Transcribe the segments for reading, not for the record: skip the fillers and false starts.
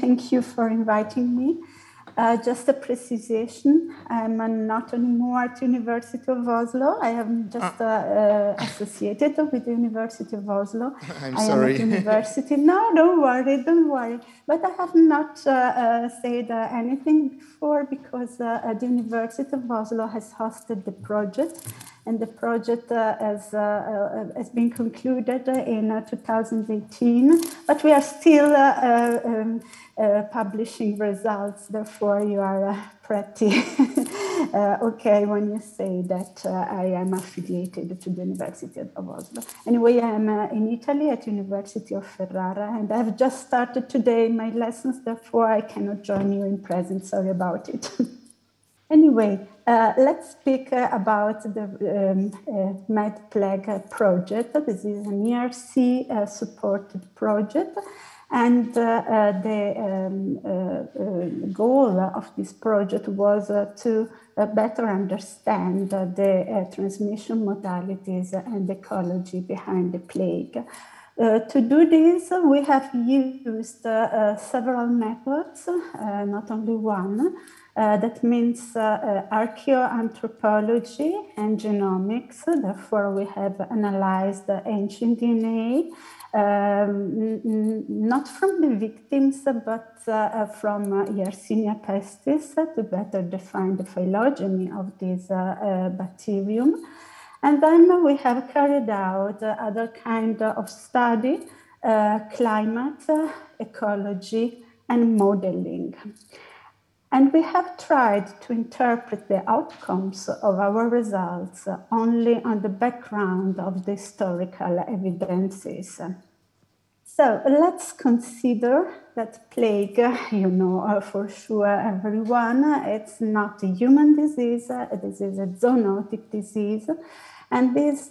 thank you for inviting me. Just a precision, I'm not anymore at University of Oslo. I am just associated with the University of Oslo. I'm sorry. Am at university. No, don't worry. But I have not said anything before because the University of Oslo has hosted the project. And the project has been concluded in 2018, but we are still publishing results. Therefore, you are pretty okay when you say that I am affiliated to the University of Oslo. Anyway, I am in Italy at University of Ferrara, and I have just started today my lessons. Therefore, I cannot join you in present. Sorry about it. Anyway, let's speak about the MedPlague project. This is an ERC supported project, and the goal of this project was to better understand the transmission modalities and ecology behind the plague. To do this, we have used several methods, not only one. That means archaeoanthropology and genomics. Therefore, we have analyzed ancient DNA, not from the victims, but from Yersinia pestis to better define the phylogeny of this bacterium. And then we have carried out other kind of study, climate, ecology, and modeling. And we have tried to interpret the outcomes of our results only on the background of the historical evidences. So let's consider that plague, you know for sure everyone, it's not a human disease, this is a zoonotic disease. And this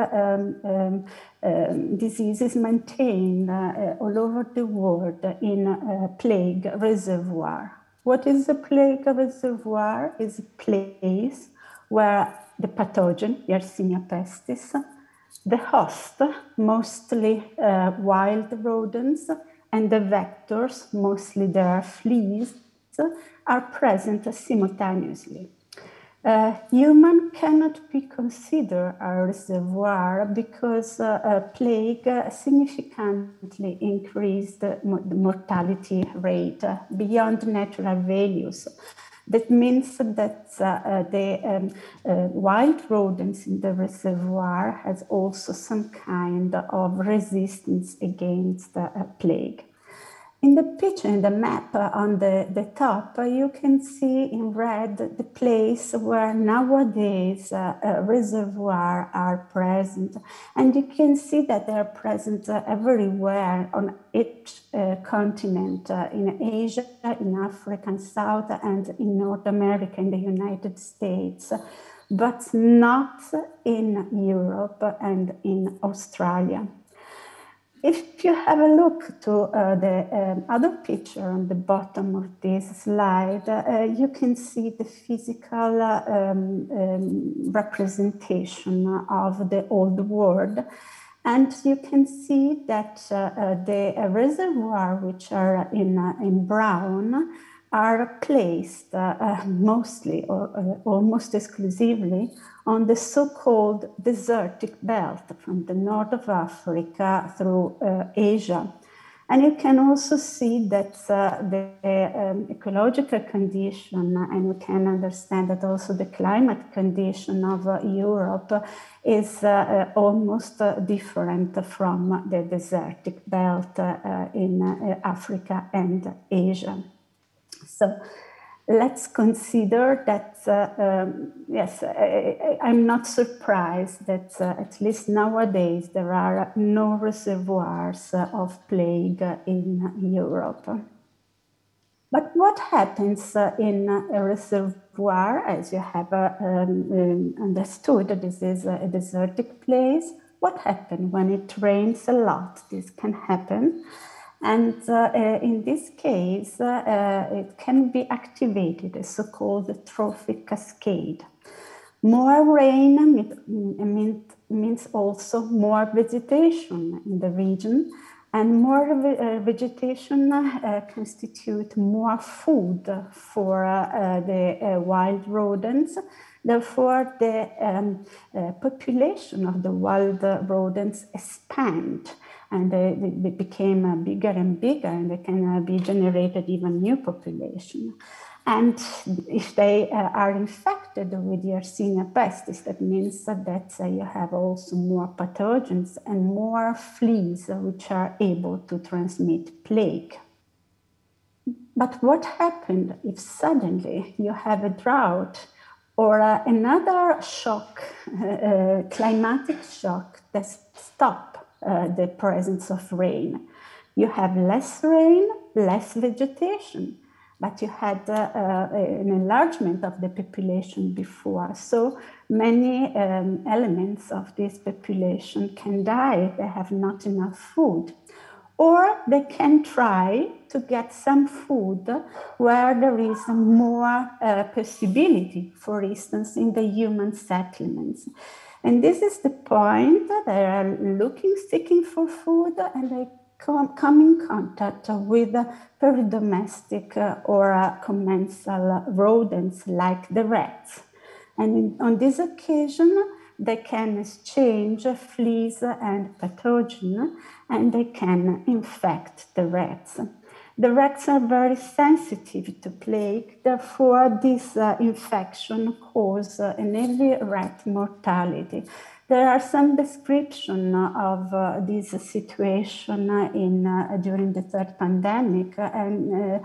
disease is maintained all over the world in a plague reservoir. What is a plague reservoir? It's a place where the pathogen, Yersinia pestis, the host, mostly wild rodents, and the vectors, mostly their fleas, are present simultaneously. Human cannot be considered a reservoir because plague significantly increased the mortality rate beyond natural values. That means that the wild rodents in the reservoir has also some kind of resistance against the plague. In the picture, in the map on the top, you can see in red the place where nowadays reservoirs are present. And you can see that they are present everywhere on each continent, in Asia, in Africa, in South, and in North America, in the United States, but not in Europe and in Australia. If you have a look to the other picture on the bottom of this slide, you can see the physical representation of the old world. And you can see that the reservoirs, which are in brown, are placed mostly or almost exclusively on the so-called desertic belt from the north of Africa through Asia. And you can also see that the ecological condition, and we can understand that also the climate condition of Europe is almost different from the desertic belt in Africa and Asia. So let's consider that, yes, I'm not surprised that at least nowadays there are no reservoirs of plague in Europe. But what happens in a reservoir, as you have understood, this is a desertic place. What happens when it rains a lot? This can happen. And in this case, it can be activated, a so-called trophic cascade. More rain means also more vegetation in the region, and more vegetation constitute more food for the wild rodents. Therefore, the population of the wild rodents expand, and they became bigger and bigger, and they can be generated even new population. And if they are infected with Yersinia pestis, that means that you have also more pathogens and more fleas which are able to transmit plague. But what happened if suddenly you have a drought or another shock, climatic shock that stops the presence of rain? You have less rain, less vegetation, but you had an enlargement of the population before. So many elements of this population can die. They have not enough food. Or they can try to get some food where there is more possibility, for instance, in the human settlements. And this is the point. They are looking, seeking for food, and they come in contact with very domestic or commensal rodents like the rats. And on this occasion, they can exchange fleas and pathogen, and they can infect the rats. The rats are very sensitive to plague, therefore this infection causes an heavy rat mortality. There are some description of this situation during the third pandemic, and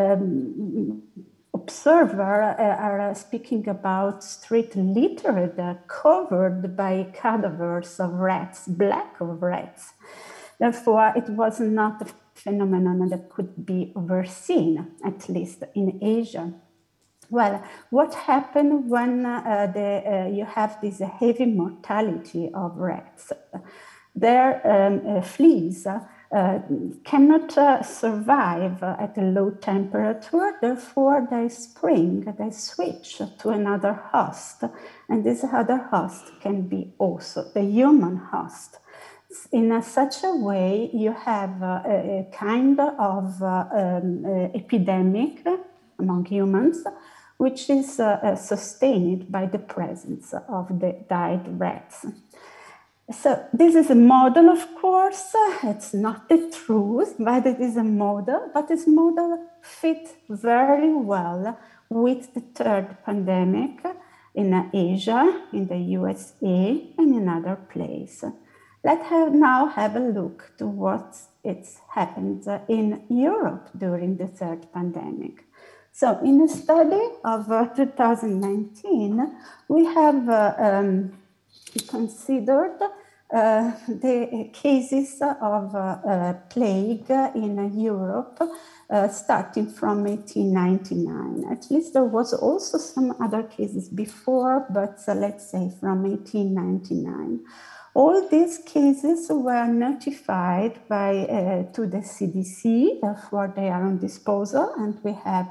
observers are speaking about street littered covered by cadavers of rats, black of rats. Therefore, it was not a phenomenon that could be overseen, at least in Asia. Well, what happens when you have this heavy mortality of rats? Their fleas cannot survive at a low temperature, therefore they switch to another host, and this other host can be also the human host. In such a way, you have a kind of epidemic among humans, which is sustained by the presence of the died rats. So this is a model, of course. It's not the truth, but it is a model. But this model fits very well with the third pandemic in Asia, in the USA, and in other places. Let's now have a look to what it's happened in Europe during the third pandemic. So in a study of 2019, we have considered the cases of plague in Europe starting from 1899. At least there was also some other cases before, but let's say from 1899. All these cases were notified to the CDC, therefore they are on disposal, and we have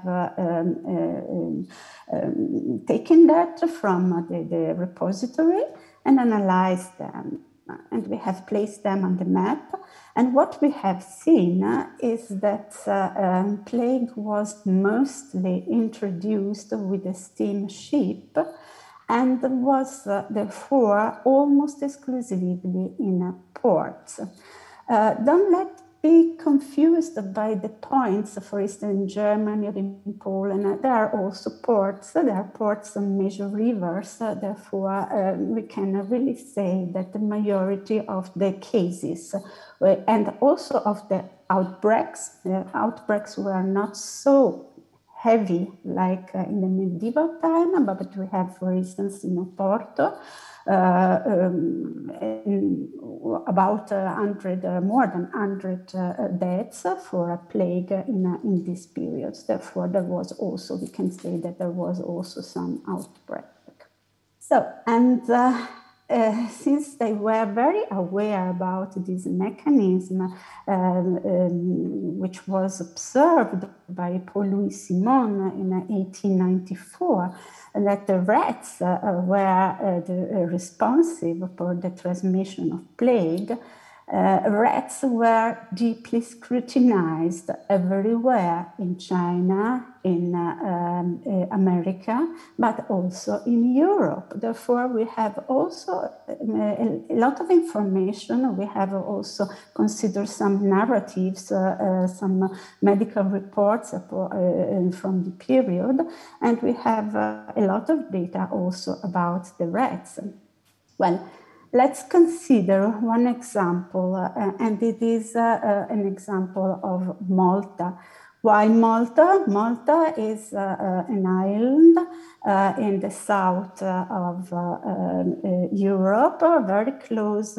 taken that from the repository and analyzed them. And we have placed them on the map. And what we have seen is that plague was mostly introduced with a steamship, and was therefore almost exclusively in ports. Don't be confused by the points. For instance, in Germany or in Poland, there are also ports. There are ports on major rivers. Therefore, we can really say that the majority of the cases and also of the outbreaks were not so heavy like in the medieval time, but we have, for instance, in Oporto, about 100, more than 100 deaths for a plague in these periods. Therefore, there was also, we can say that there was also some outbreak. So, and since they were very aware about this mechanism, which was observed by Paul-Louis Simon in 1894, that the rats were responsive for the transmission of plague, Rats were deeply scrutinized everywhere in China, in America, but also in Europe. Therefore, we have also a lot of information. We have also considered some narratives, some medical reports from the period, and we have a lot of data also about the rats. Well, let's consider one example, and it is an example of Malta. Why Malta? Malta is an island in the south of Europe, very close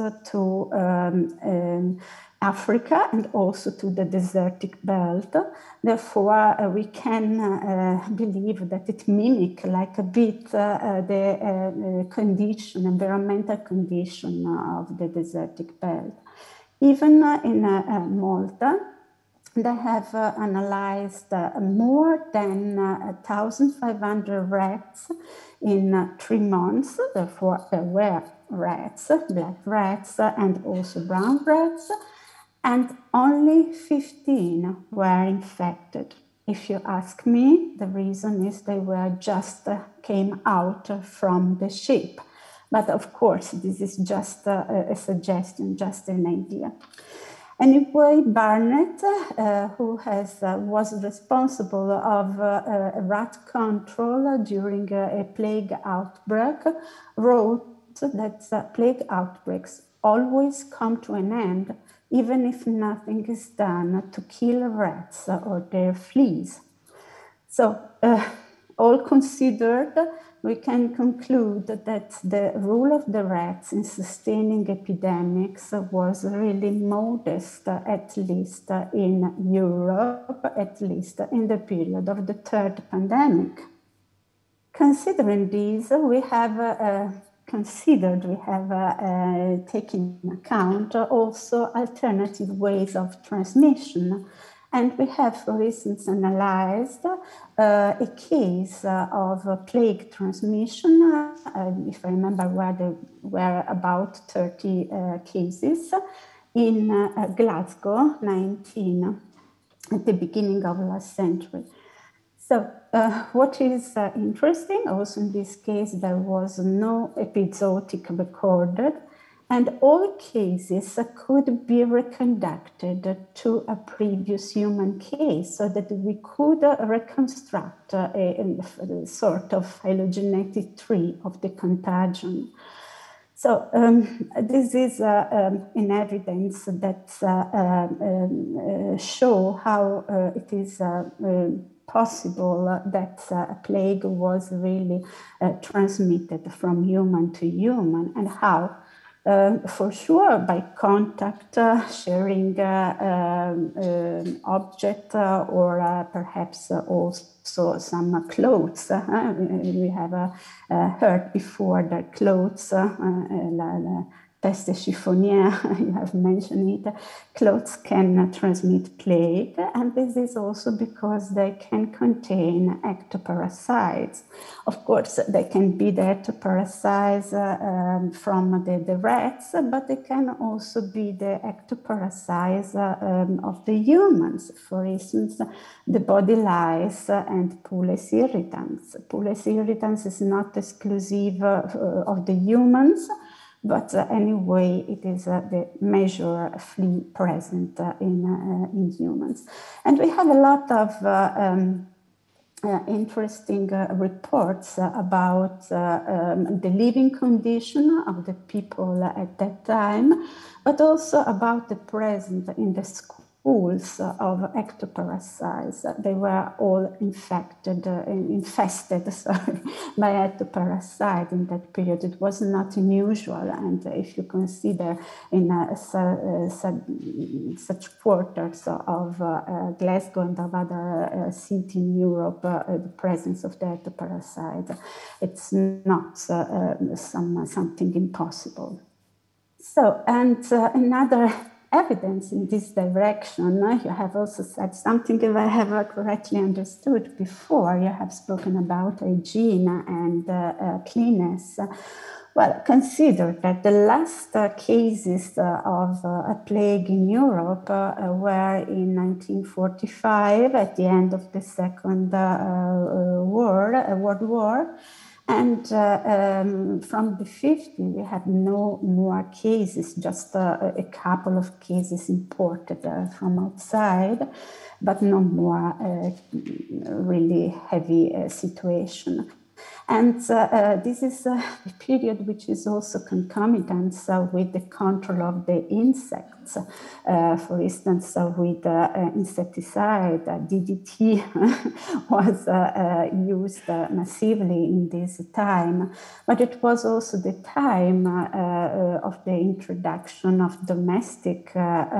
to Africa and also to the desertic belt. Therefore, we can believe that it mimics like a bit the condition, environmental condition of the desertic belt. Even in Malta, they have analyzed more than 1,500 rats in 3 months. Therefore, there were rats, black rats, and also brown rats, and only 15 were infected. If you ask me, the reason is they were just came out from the ship. But of course, this is just a suggestion, just an idea. Anyway, Barnett, who was responsible of rat control during a plague outbreak, wrote that plague outbreaks always come to an end, even if nothing is done to kill rats or their fleas. So, all considered, we can conclude that the role of the rats in sustaining epidemics was really modest, at least in Europe, at least in the period of the third pandemic. Considering these, we have taken into account also alternative ways of transmission. And we have, for instance, analyzed a case of plague transmission. If I remember well, there were about 30 cases in Glasgow, 19, at the beginning of last century. So what is interesting, also in this case, there was no episodic recorded, and all cases could be reconducted to a previous human case so that we could reconstruct a sort of phylogenetic tree of the contagion. So this is an evidence that show how it is possible that a plague was really transmitted from human to human, and how for sure by contact, sharing object, or perhaps also some clothes. We have heard before that clothes, peste chiffonnière, you have mentioned it, clothes can transmit plague, and this is also because they can contain ectoparasites. Of course, they can be the ectoparasites from the rats, but they can also be the ectoparasites of the humans. For instance, the body lice and Pules irritans. Pules irritans is not exclusive of the humans, but anyway, it is the major flea present in humans. And we have a lot of interesting reports about the living condition of the people at that time, but also about the presence in the schools of ectoparasites. They were all infested by ectoparasite in that period. It was not unusual, and if you consider in such quarters of Glasgow and of other cities in Europe, the presence of the ectoparasite, it's not something impossible. So, and another evidence in this direction, you have also said something, if I have correctly understood before, you have spoken about hygiene and cleanness. Well, consider that the last cases of a plague in Europe were in 1945, at the end of the Second World War. And from the 50s, we had no more cases, just a couple of cases imported from outside, but no more really heavy situation. And this is a period which is also concomitant with the control of the insects. For instance, with insecticide, DDT was used massively in this time, but it was also the time of the introduction of domestic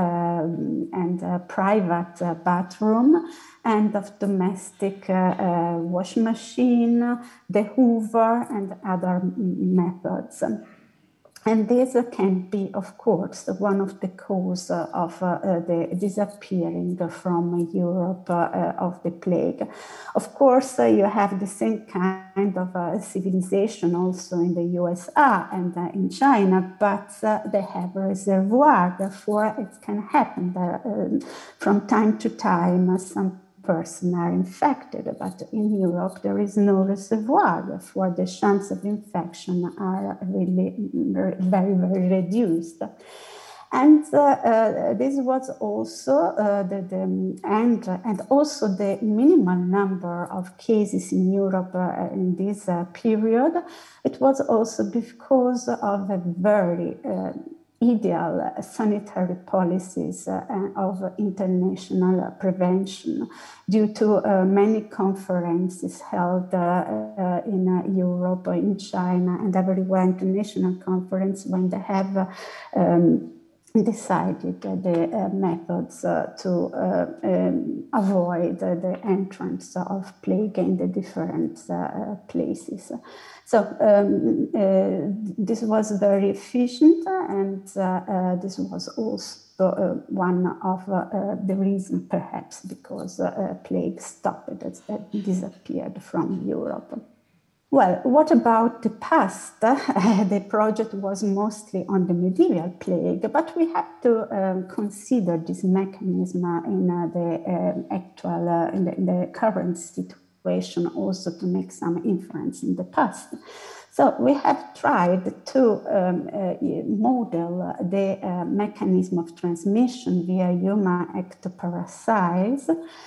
and private bathroom, and of domestic wash machine, the Hoover, and other methods. And this can be, of course, one of the causes of the disappearing from Europe of the plague. Of course, you have the same kind of civilization also in the USA and in China, but they have a reservoir, therefore it can happen from time to time. Some person are infected, but in Europe there is no reservoir, therefore the chance of infection are really very, very reduced. And this was also and also the minimal number of cases in Europe in this period. It was also because of a very ideal sanitary policies of international prevention, due to many conferences held in Europe, in China, and everywhere, international conference, when they have decided the methods to avoid the entrance of plague in the different places. So this was very efficient, and this was also one of the reasons, perhaps, because plague stopped, disappeared from Europe. Well, what about the past? The project was mostly on the medieval plague, but we have to consider this mechanism in the actual, in the current situation, also to make some inference in the past. So we have tried to model the mechanism of transmission via human ectoparasites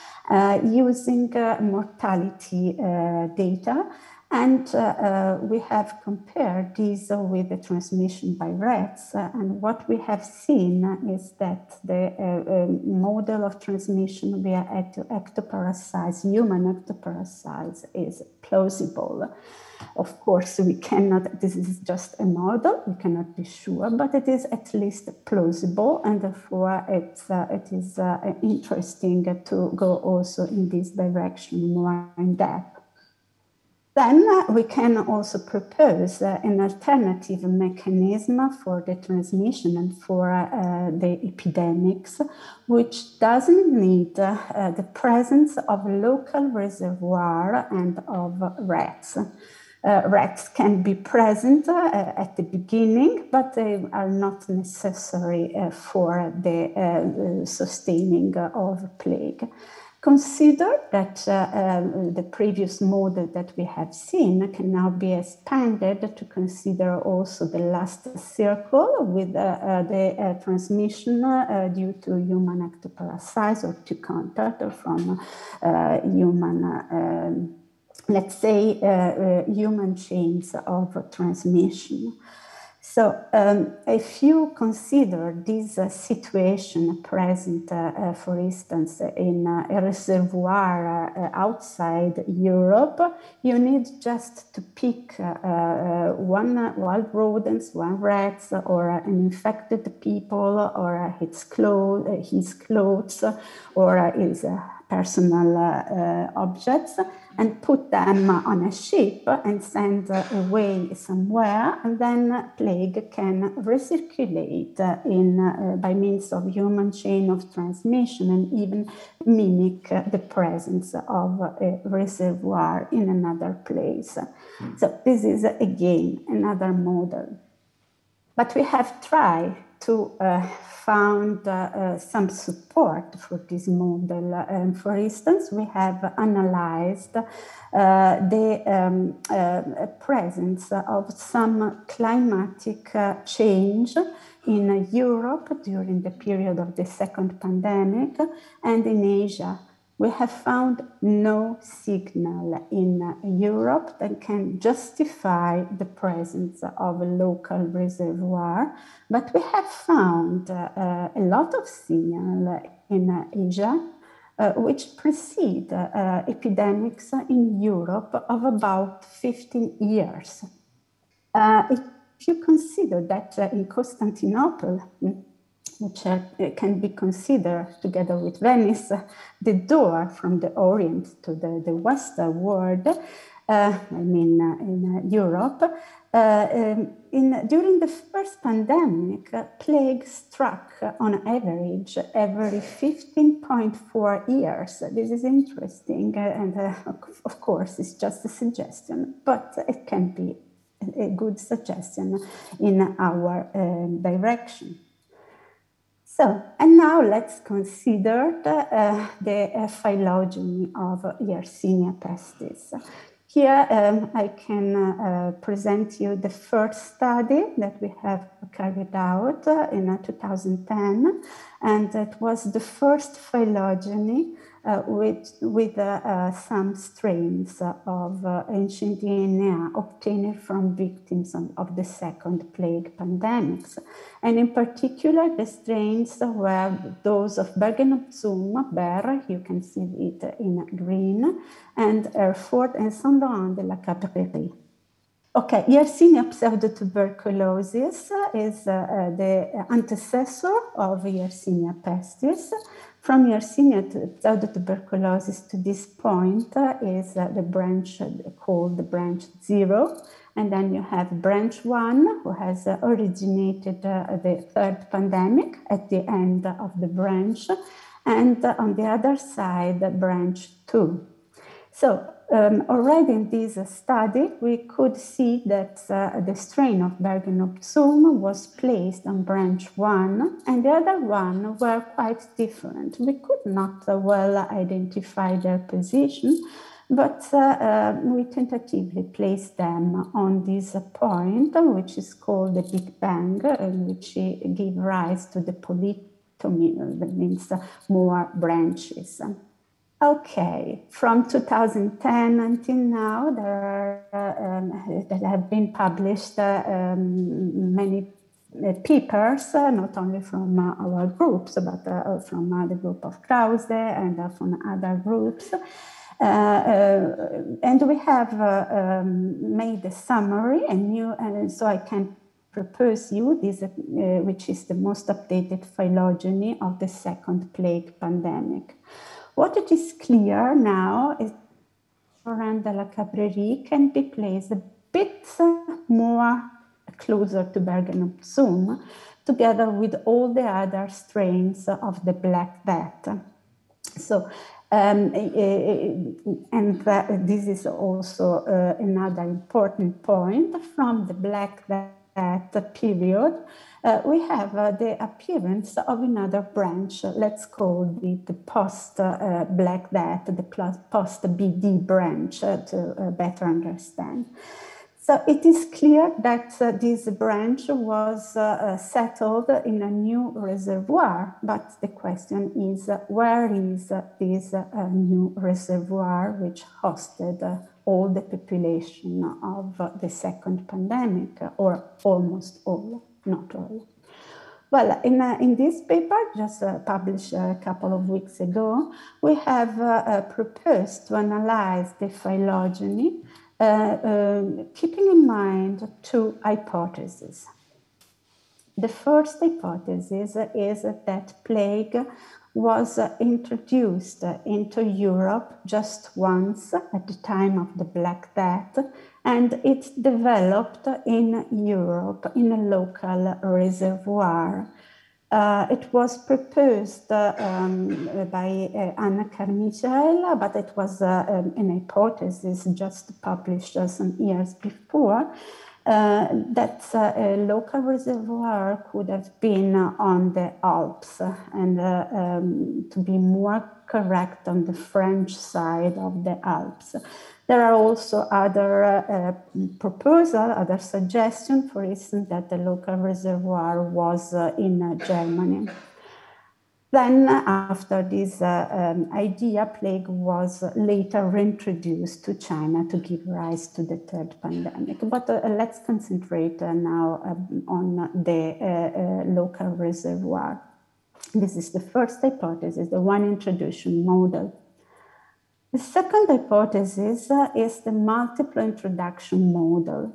using mortality data. And we have compared this with the transmission by rats. And what we have seen is that the model of transmission via ectoparasites, human ectoparasites, is plausible. Of course, we cannot, this is just a model, we cannot be sure, but it is at least plausible, and therefore it is interesting to go also in this direction more in depth. Then we can also propose an alternative mechanism for the transmission and for the epidemics, which doesn't need the presence of local reservoir and of rats. Rats can be present at the beginning, but they are not necessary for the sustaining of plague. Consider that the previous model that we have seen can now be expanded to consider also the last circle with the transmission due to human ectoparasites or to contact from human, let's say, human chains of transmission. So if you consider this situation present, for instance, in a reservoir outside Europe, you need just to pick one wild rodents, one rats, or an infected people, or his clothes, or his personal objects and put them on a ship and send away somewhere, and then plague can recirculate by means of human chain of transmission and even mimic the presence of a reservoir in another place. So this is again another model. But we have tried to found some support for this model. For instance, we have analyzed the presence of some climatic change in Europe during the period of the second pandemic and in Asia. We have found no signal in Europe that can justify the presence of a local reservoir, but we have found a lot of signal in Asia, which precede epidemics in Europe of about 15 years. If you consider that in Constantinople, which can be considered, together with Venice, the door from the Orient to the Western world, in Europe. During the first pandemic, plague struck on average every 15.4 years. This is interesting, and of course, it's just a suggestion, but it can be a good suggestion in our direction. So, and now let's consider the phylogeny of Yersinia pestis. Here I can present you the first study that we have carried out in 2010, and it was the first phylogeny with some strains of ancient DNA obtained from victims of the second plague pandemics. And in particular, the strains were those of Bergen-op-Zoom, Ber, you can see it in green, and Erfurt and Saint-Laurent de la Cabrillerie. Okay, Yersinia pseudotuberculosis is the antecessor of Yersinia pestis. From Yersinia pseudotuberculosis to this point is the branch called the branch 0. And then you have branch 1, who has originated the third pandemic at the end of the branch. And on the other side, branch 2. So already in this study, we could see that the strain of Bergen-op-Zoom was placed on branch 1, and the other one were quite different. We could not well identify their position, but we tentatively placed them on this point, which is called the Big Bang, which gave rise to the polytomy, that means more branches. Okay, from 2010 until now, there have been published many papers, not only from our groups, but from the group of Krause and from other groups. And we have made a summary, and so I can propose you this, which is the most updated phylogeny of the second plague pandemic. What it is clear now is Saint-Laurent de la Cabrillerie can be placed a bit more closer to Bergen-op-Zoom, together with all the other strains of the Black Death. So, this is also another important point from the Black Death period. We have the appearance of another branch, let's call it the post-Black Death, the post-BD branch, to better understand. So it is clear that this branch was settled in a new reservoir, but the question is, where is this new reservoir which hosted all the population of the second pandemic, or almost all, not all? Well, in this paper, just published a couple of weeks ago, we have proposed to analyze the phylogeny, keeping in mind two hypotheses. The first hypothesis is that plague was introduced into Europe just once at the time of the Black Death, and it developed in Europe in a local reservoir. It was proposed by Anna Carmichael, but it was an hypothesis just published some years before, that a local reservoir could have been on the Alps, and to be more correct, on the French side of the Alps. There are also other proposals, other suggestions, for instance, that the local reservoir was in Germany. Then, after this idea, plague was later reintroduced to China to give rise to the third pandemic. But let's concentrate now on the local reservoir. This is the first hypothesis, the one introduction model. The second hypothesis is the multiple introduction model.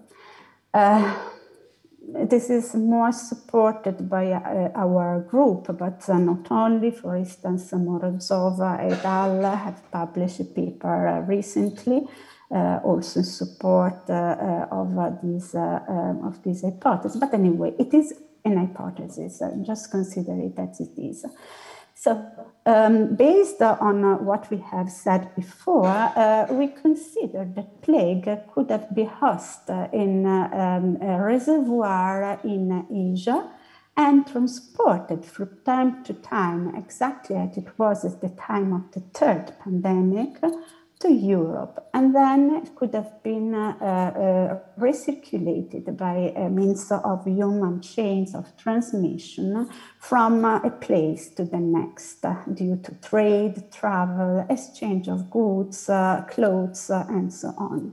This is more supported by our group, but not only. For instance, Morozova et al. Have published a paper recently, also in support of this hypothesis. But anyway, it is an hypothesis. Just consider it as it is. So, based on what we have said before, we consider that plague could have been hosted in a reservoir in Asia and transported from time to time, exactly as it was at the time of the third pandemic, to Europe. And then it could have been recirculated by means of human chains of transmission from a place to the next due to trade, travel, exchange of goods, clothes, and so on.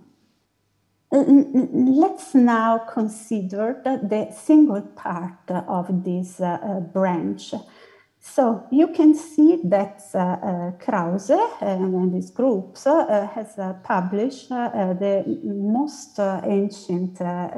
Let's now consider the single part of this branch. So you can see that Krause and his groups has published the most ancient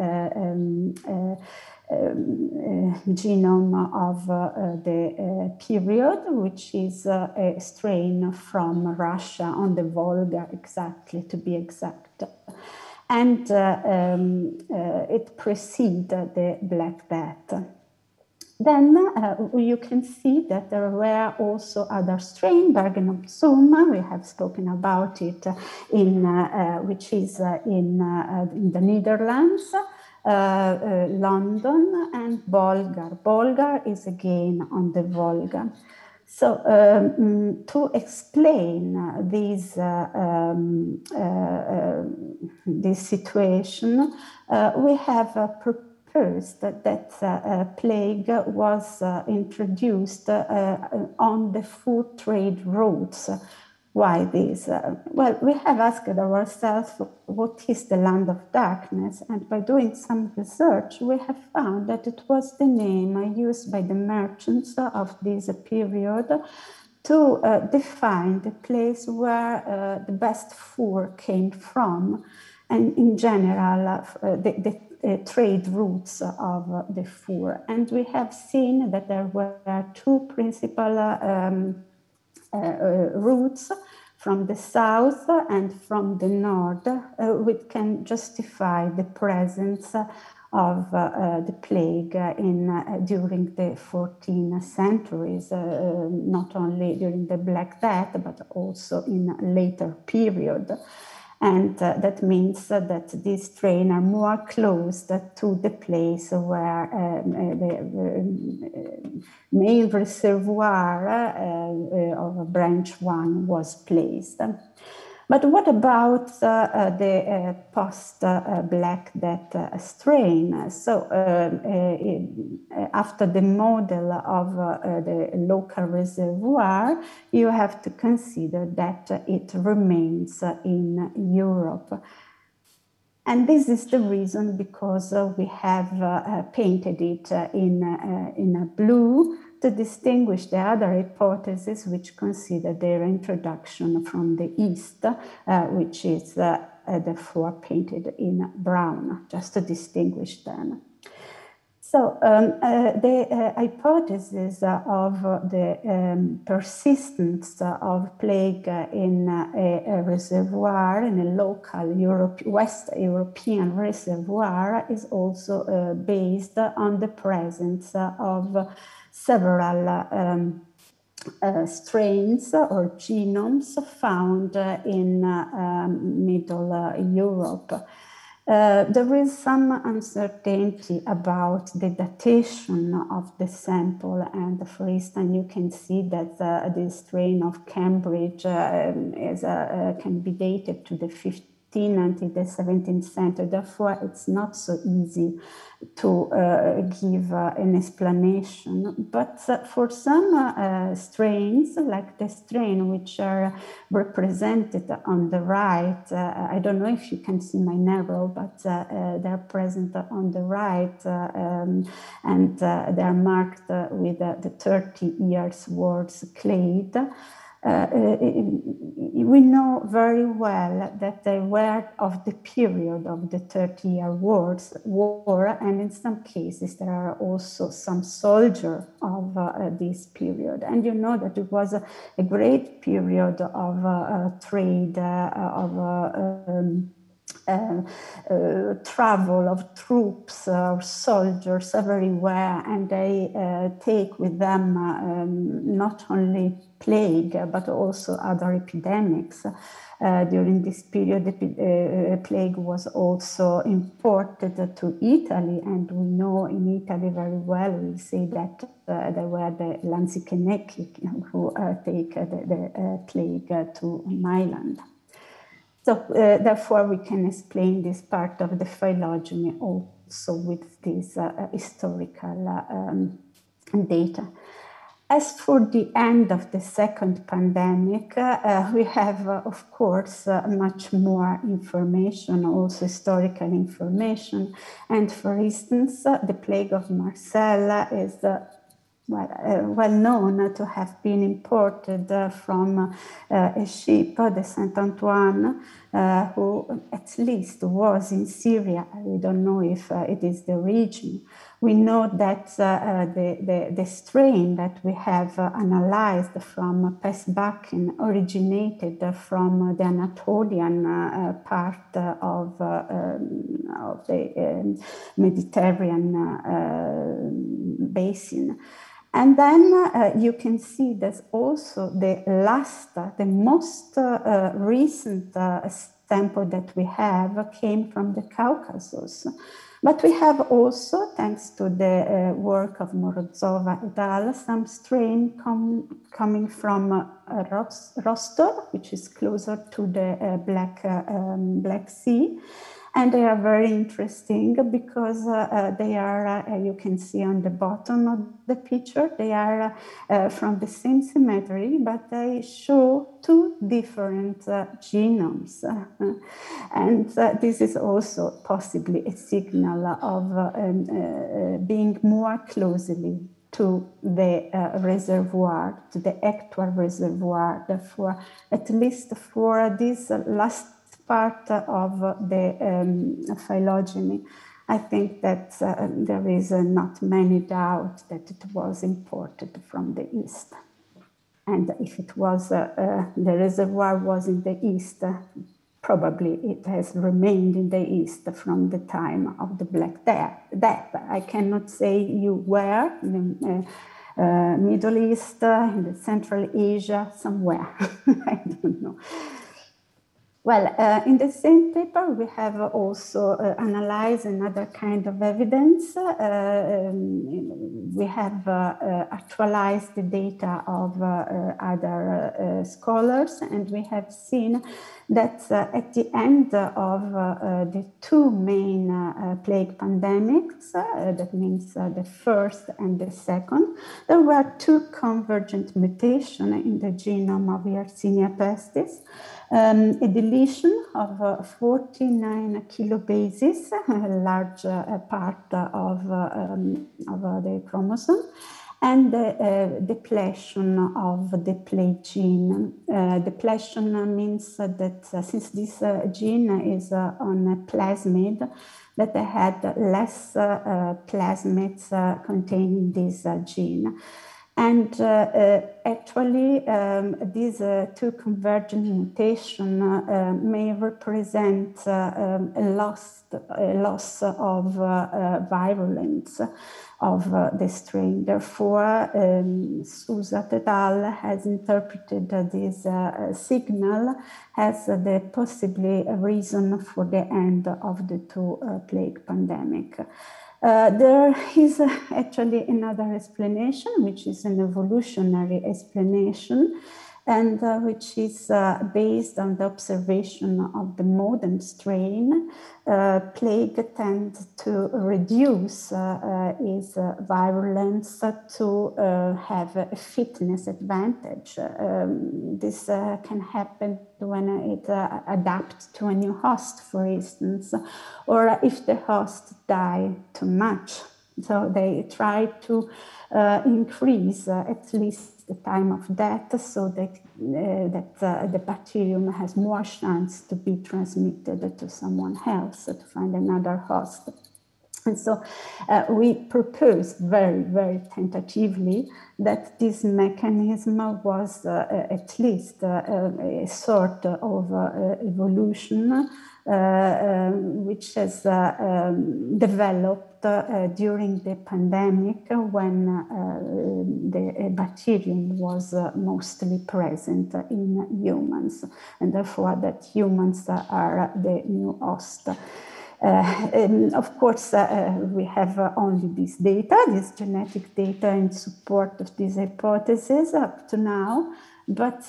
genome of the period, which is a strain from Russia on the Volga, exactly, to be exact. And it precedes the Black Death. Then you can see that there were also other strains, Bergen op Zoom, we have spoken about it, which is in the Netherlands, London, and Bolgar. Bolgar is again on the Volga. So to explain this situation, we have proposed that plague was introduced on the food trade routes. Why this? Well, we have asked ourselves what is the land of darkness, and by doing some research, we have found that it was the name used by the merchants of this period to define the place where the best fur came from, and in general, the trade routes of the fur. And we have seen that there were two principal routes from the south and from the north, which can justify the presence of the plague during the 14th centuries, not only during the Black Death, but also in a later period. And that means that these strains are more close to the place where the main reservoir of branch 1 was placed. But what about the post-Black Death strain? So after the model of the local reservoir, you have to consider that it remains in Europe. And this is the reason because we have painted it in blue to distinguish the other hypotheses which consider their introduction from the East, which is therefore painted in brown, just to distinguish them. The hypothesis of the persistence of plague in a reservoir, in a local West European reservoir, is also based on the presence of several strains or genomes found in Middle Europe. There is some uncertainty about the datation of the sample, and for instance, you can see that the strain of Cambridge can be dated to the 15th and the 17th century. Therefore, it's not so easy to give an explanation. But for some strains, like the strain which are represented on the right, I don't know if you can see my arrow, but they're present on the right, and they're marked with the 30 years words clade. We know very well that they were of the period of the 30-year war, and in some cases there are also some soldiers of this period. And you know that it was a great period of trade, travel of troops or soldiers everywhere, and they take with them not only plague but also other epidemics. During this period, the plague was also imported to Italy, and we know in Italy very well, we say that there were the Lanzichenecchi who take the plague to Milan. So therefore, we can explain this part of the phylogeny also with this historical data. As for the end of the second pandemic, we have, of course, much more information, also historical information. And for instance, the plague of Marseille is well known to have been imported from a ship, the Saint Antoine, who at least was in Syria. We don't know if it is the region. We know that the strain that we have analyzed from Pest-Bakken originated from the Anatolian part of the Mediterranean basin. And then you can see that also the most recent sample that we have came from the Caucasus. But we have also, thanks to the work of Morozova et al., some strain coming from Rostov, which is closer to the Black Sea. And they are very interesting because they are, you can see on the bottom of the picture, they are from the same cemetery, but they show two different genomes. And this is also possibly a signal of being more closely to the reservoir, to the actual reservoir. Therefore, at least for this last part of the phylogeny, I think that there is not many doubt that it was imported from the east. And if it was, the reservoir was in the east, probably it has remained in the east from the time of the Black Death. I cannot say you where, in the Middle East, in the Central Asia, somewhere, I don't know. Well, in the same paper, we have also analyzed another kind of evidence. We have actualized the data of other scholars, and we have seen that at the end of the two main plague pandemics, that means the first and the second, there were two convergent mutations in the genome of Yersinia pestis. A deletion of 49 kilobases, a large part of the chromosome, and the depletion of the plague gene. Depletion means that since this gene is on a plasmid, that they had less plasmids containing this gene. And actually, these two convergent mutations may represent a loss of virulence of the strain. Therefore, Souza et al. Has interpreted this signal as the possibly a reason for the end of the two plague pandemic. There is actually another explanation, which is an evolutionary explanation, and which is based on the observation of the modern strain. Plague tends to reduce its virulence to have a fitness advantage. This can happen when it adapts to a new host, for instance, or if the host dies too much. So they try to increase at least the time of death so that, the bacterium has more chance to be transmitted to someone else, to find another host. And so we propose very, very tentatively that this mechanism was at least a sort of evolution which has developed during the pandemic when the bacterium was mostly present in humans, and therefore that humans are the new host. Of course, we have only this data, this genetic data in support of this hypothesis up to now, but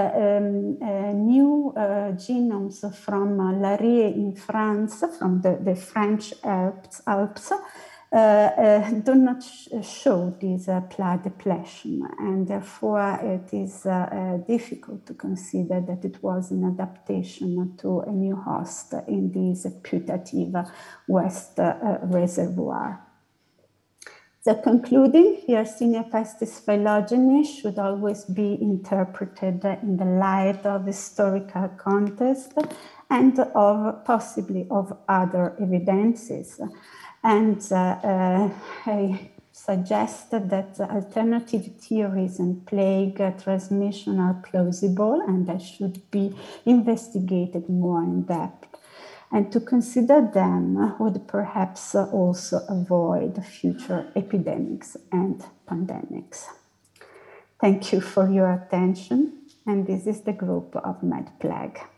new genomes from Larrier in France, from the French Alps, do not show this plague depletion, and therefore it is difficult to consider that it was an adaptation to a new host in this putative West reservoir. So concluding, Yersinia pestis phylogeny should always be interpreted in the light of historical context and of possibly of other evidences. And I suggested that alternative theories and plague transmission are plausible and that should be investigated more in depth. And to consider them would perhaps also avoid future epidemics and pandemics. Thank you for your attention. And this is the group of MedPlague.